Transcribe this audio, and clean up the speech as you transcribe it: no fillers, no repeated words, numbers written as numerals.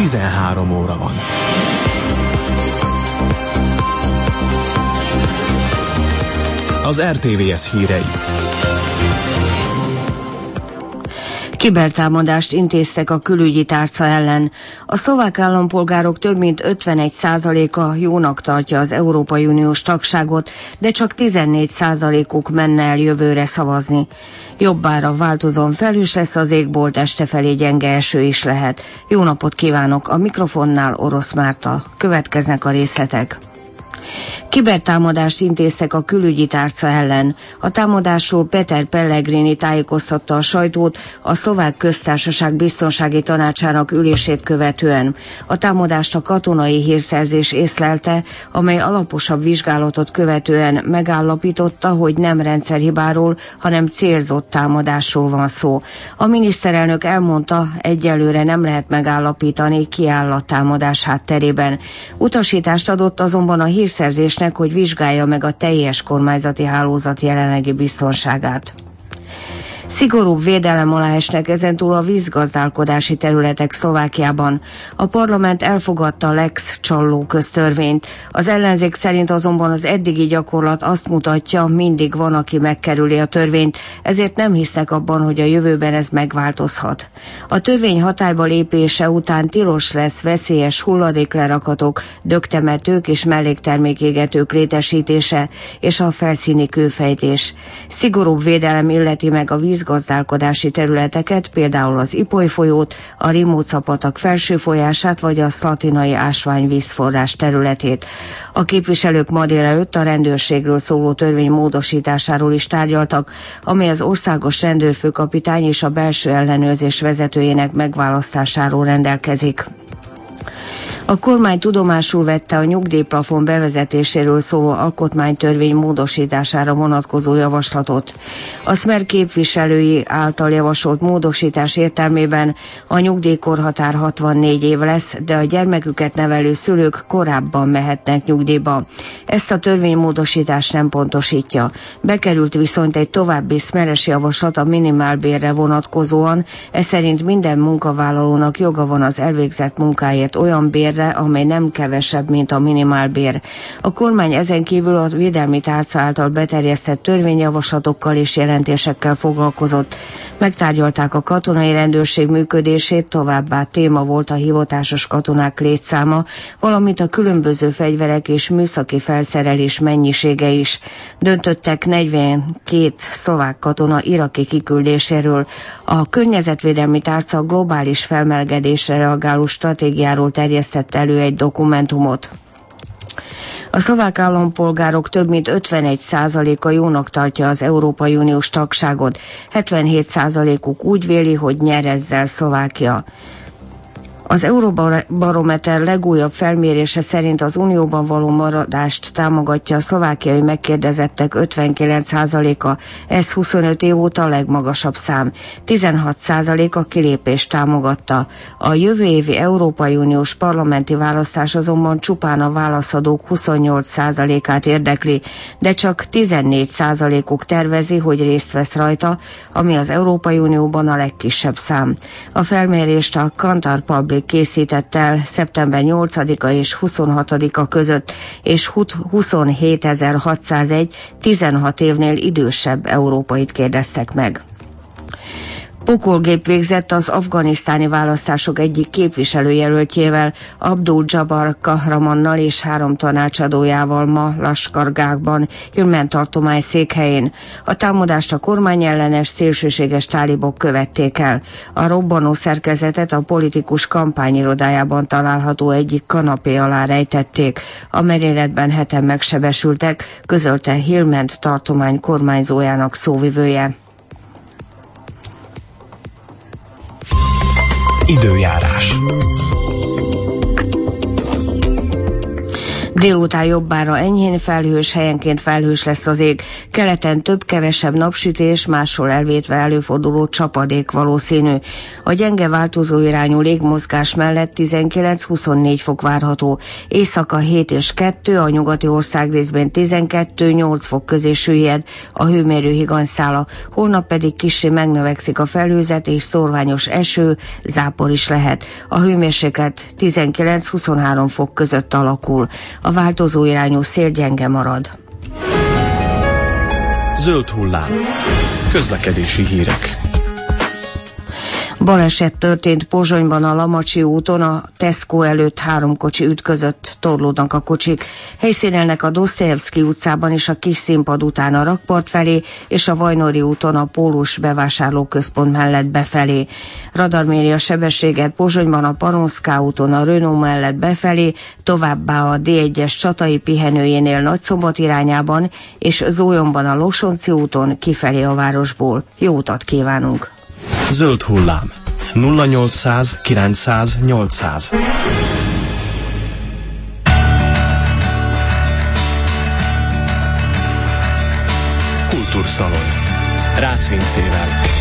13 óra van. Az RTVS hírei. Kibertámadást intéztek a külügyi tárca ellen. A szlovák állampolgárok több mint 51%-a jónak tartja az Európai Uniós tagságot, de csak 14%-uk menne el jövőre szavazni. Jobbára változón felhős lesz az égbolt, este felé gyenge eső is lehet. Jó napot kívánok, a mikrofonnál Orosz Márta. Következnek a részletek. Kibertámadást intéztek a külügyi tárca ellen. A támadásról Peter Pellegrini tájékoztatta a sajtót a Szlovák Köztársaság Biztonsági Tanácsának ülését követően. A támadást a katonai hírszerzés észlelte, amely alaposabb vizsgálatot követően megállapította, hogy nem rendszerhibáról, hanem célzott támadásról van szó. A miniszterelnök elmondta, egyelőre nem lehet megállapítani, ki áll a támadás hátterében. Utasítást adott azonban a hírszerzésnek, hogy vizsgálja meg a teljes kormányzati hálózat jelenlegi biztonságát. Szigorúbb védelem alá esnek ezentúl a vízgazdálkodási területek Szlovákiában. A parlament elfogadta a Lex Csalló köztörvényt. Az ellenzék szerint azonban az eddigi gyakorlat azt mutatja, mindig van, aki megkerüli a törvényt, ezért nem hisznek abban, hogy a jövőben ez megváltozhat. A törvény hatályba lépése után tilos lesz veszélyes hulladéklerakatok, dögtemetők és melléktermékégetők létesítése és a felszíni kőfejtés. Szigorúbb védelem illeti meg a vízgazdálkodási területeket, például az Ipoly folyót, a Rimóca-patak felső folyását vagy a szlatinai ásványvízforrás területét. A képviselők ma délelőtt a rendőrségről szóló törvény módosításáról is tárgyaltak, amely az országos rendőrfőkapitány és a belső ellenőrzés vezetőjének megválasztásáról rendelkezik. A kormány tudomásul vette a nyugdíjplafon bevezetéséről szóló alkotmánytörvény módosítására vonatkozó javaslatot. A Smer képviselői által javasolt módosítás értelmében a nyugdíjkorhatár 64 év lesz, de a gyermeküket nevelő szülők korábban mehetnek nyugdíjba. Ezt a törvénymódosítás nem pontosítja. Bekerült viszont egy további Smeres javaslat a minimálbérre vonatkozóan, ez szerint minden munkavállalónak joga van az elvégzett munkáért olyan bérre, amely nem kevesebb, mint a minimálbér. A kormány ezen kívül a védelmi tárca által beterjesztett törvényjavaslatokkal és jelentésekkel foglalkozott. Megtárgyalták a katonai rendőrség működését, továbbá téma volt a hivatásos katonák létszáma, valamint a különböző fegyverek és műszaki felszerelés mennyisége is. Döntöttek 42 szlovák katona iraki kiküldéséről. A környezetvédelmi tárca globális felmelegedésre reagáló stratégiáról terjesztett elő egy dokumentumot. A szlovák állampolgárok több mint 51%-a jónak tartja az Európai Uniós tagságot, 77%-uk úgy véli, hogy nyer ezzel Szlovákia. Az Euróbarometer legújabb felmérése szerint az unióban való maradást támogatja a szlovákiai megkérdezettek 59%-a, ez 25 év óta a legmagasabb szám. 16% a kilépést támogatta. A jövő évi Európai Uniós parlamenti választás azonban csupán a válaszadók 28%-át érdekli, de csak 14%-uk tervezi, hogy részt vesz rajta, ami az Európai Unióban a legkisebb szám. A felmérést a Kantar Public készített el szeptember 8-a és 26-a között, és 27.601 16 évnél idősebb európait kérdeztek meg. Pokolgép végzett az afganisztáni választások egyik képviselőjelöltjével, Abdul Jabbar Kahramannal és 3 tanácsadójával ma Laskargákban, Hilmen tartomány székhelyén. A támadást a kormányellenes szélsőséges tálibok követték el. A robbanó szerkezetet a politikus kampányirodájában található egyik kanapé alá rejtették. A merényletben 7-en megsebesültek, közölte Hilmen tartomány kormányzójának szóvivője. Időjárás. Délután jobbára enyhén felhős, helyenként felhős lesz az ég. Keleten több-kevesebb napsütés, máshol elvétve előforduló csapadék valószínű. A gyenge változó irányú légmozgás mellett 19-24 fok várható. Éjszaka 7 és 2, a nyugati országrészben 12-8 fok közé süllyed a hőmérő higanyszála. Holnap pedig kissé megnövekszik a felhőzet és szórványos eső, zápor is lehet. A hőmérséklet 19-23 fok között alakul. A változó irányú szél gyenge marad. Zöld hullám. Közlekedési hírek. Baleset történt Pozsonyban a Lamacsi úton, a Tesco előtt 3 kocsi ütközött, torlódnak a kocsik. Helyszínelnek a Dostoyevsky utcában és a Kis Színpad után a Rakpart felé, és a Vajnori úton a Pólus bevásárlóközpont mellett befelé. Radar méri a sebességet Pozsonyban a Paronszká úton a Renault mellett befelé, továbbá a D1-es Csatai pihenőjénél Nagyszombat irányában, és Zólyomban a Losonci úton kifelé a városból. Jó utat kívánunk! Zöld hullám. 0800 900 800. Kultúrszalon. Rácz Vincével.